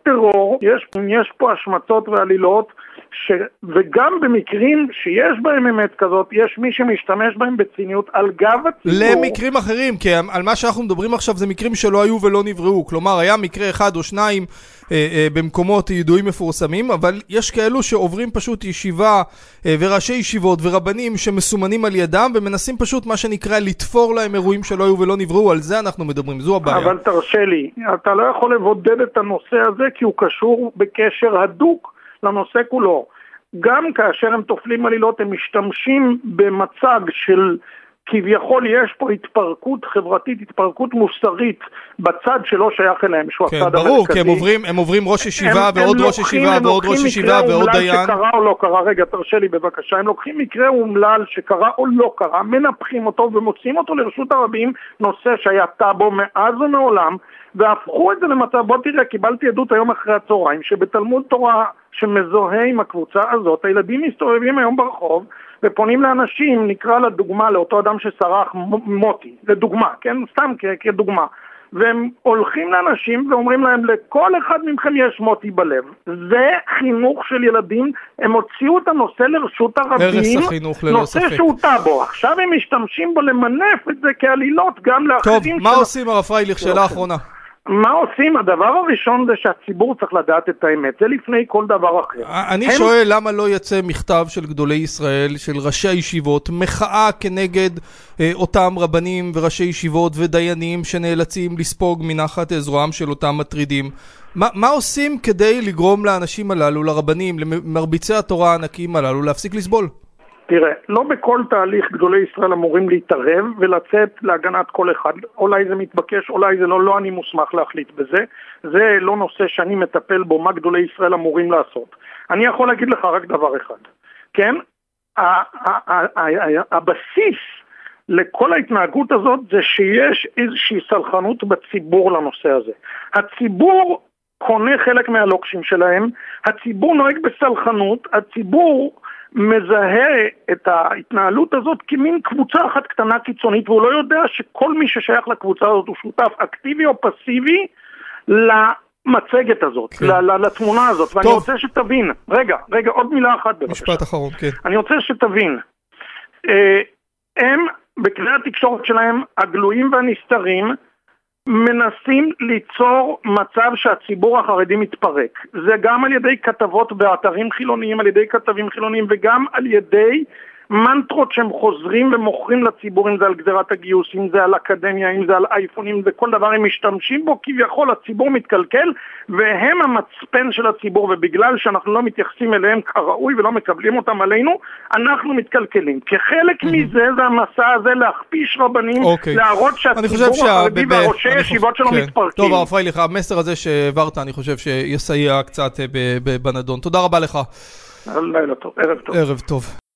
טרור, יש פה השמצות ועלילות, וגם במקרים שיש בהם אמת כזאת, יש מי שמשתמש בהם בציניות על גב הציבור. למקרים אחרים, כי על מה שאנחנו מדברים עכשיו זה מקרים שלא היו ולא נבראו. כלומר, היה מקרה אחד או שניים במקומות ידועים מפורסמים, אבל יש כאלו שעוברים פשוט ישיבה וראשי ישיבות ורבנים שמסומנים על ידם, ומנסים פשוט מה שנקרא לתפור להם אירועים שלא היו ולא נבראו. על זה אנחנו מדברים, זו הבעיה. אבל תרשה לי, אתה לא יכול לבודד את הנושא הזה, כי הוא קשור בקשר הדוק לנושא כולו. גם כאשר הם תופלים עלילות, הם משתמשים במצג של כביכול יש פה התפרקות חברתית, התפרקות מוסרית בצד שלא שייך אליהם, שהוא כן, הצד ברור, המרכזי. כי הם עוברים ראש ישיבה ועוד ראש ישיבה ועוד ראש ישיבה ועוד דיין. הם שקרה או לא קרה, רגע, תרשה לי בבקשה, הם לוקחים מקרה אומלל שקרה או לא קרה, מנפחים אותו ומוצאים אותו לרשות הרבים, נושא שהיה טאבו מאז ומעולם, והפכו את זה למצב, בוא תראה, קיבלתי עדות היום אחרי הצהריים, שבתלמוד תורה שמזוהה עם הקבוצה הזאת, הילדים מסתובבים היום ברחוב, ופונים לאנשים, נקרא לדוגמה, לאותו אדם שסרח מוטי, לדוגמה, כן? סתם כדוגמה. והם הולכים לאנשים ואומרים להם, לכל אחד מכם יש מוטי בלב. זה חינוך של ילדים, הם הוציאו את הנושא לרשות הרבים, נושא שהוא טאבו. עכשיו הם משתמשים בו למנף את זה כעלילות גם לאחרים. טוב, מה עושים הרב פרייליך? שאלה אחרונה. מה עושים? הדבר הראשון זה שהציבור צריך לדעת את האמת, זה לפני כל דבר אחר. אני שואל למה לא יצא מכתב של גדולי ישראל, של ראשי הישיבות, מחאה כנגד אותם רבנים וראשי ישיבות ודיינים שנאלצים לספוג מנחת זרועם של אותם מטרידים. מה עושים כדי לגרום לאנשים הללו, לרבנים, למרביצי התורה הענקיים הללו, להפסיק לסבול? תראה, לא בכל תהליך גדולי ישראל אמורים להתערב ולצאת להגנת כל אחד. אולי זה מתבקש, אולי זה לא אני מוסמך להחליט בזה. זה לא נושא שאני מטפל בו, מה גדולי ישראל אמורים לעשות. אני יכול להגיד לך רק דבר אחד. כן? הבסיס לכל ההתנהגות הזאת זה שיש איזושהי סלחנות בציבור לנושא הזה. הציבור קונה חלק מהלוקשים שלהם, הציבור נוהג בסלחנות, הציבור מזהה את ההתנהלות הזאת כמין קבוצה אחת קטנה קיצונית, והוא לא יודע שכל מי ששייך לקבוצה הזאת הוא שותף אקטיבי או פסיבי למצגת הזאת, לתמונה הזאת. ואני רוצה שתבין, רגע, עוד מילה אחת בבקשה. משפט אחרון, כן. אני רוצה שתבין, הם בכלי התקשורת שלהם, הגלויים והנסתרים, מנסים ליצור מצב שהציבור החרדי מתפרק. זה גם על ידי כתבות באתרים חילוניים, על ידי כתבים חילוניים, וגם על ידי מנטרות שהם חוזרים ומוכרים לציבור, אם זה על גזירת הגיוס, אם זה על אקדמיה, אם זה על אייפונים, וכל דבר הם משתמשים בו, כביכול הציבור מתקלקל, והם המצפן של הציבור, ובגלל שאנחנו לא מתייחסים אליהם כראוי ולא מקבלים אותם עלינו, אנחנו מתקלקלים. כחלק מזה זה המסע הזה להכפיש רבנים, להראות שהציבור החרדי והראשי ישיבות שלו מתפרקים. טוב, הרב פרייליך, המסר הזה שהעברת, אני חושב שיסייע קצת בנדון. תודה רבה לך. לילה טוב, ערב טוב. ערב טוב.